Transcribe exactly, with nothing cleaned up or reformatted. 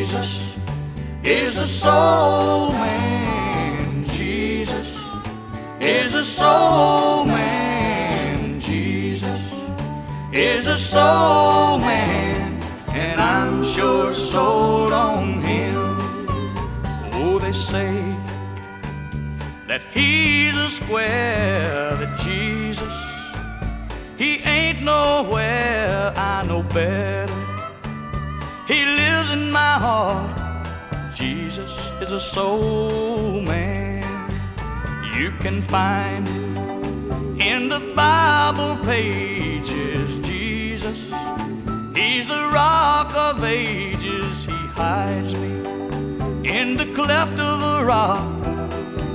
Jesus is a soul man. Jesus is a soul man. Jesus is a soul man, and I'm sure sold on him. Oh, they say that he's a square, that Jesus, he ain't nowhere. I know better. He lives in my heart. Jesus is a soul man. You can find him in the Bible pages. Jesus, he's the rock of ages. He hides me in the cleft of the rock.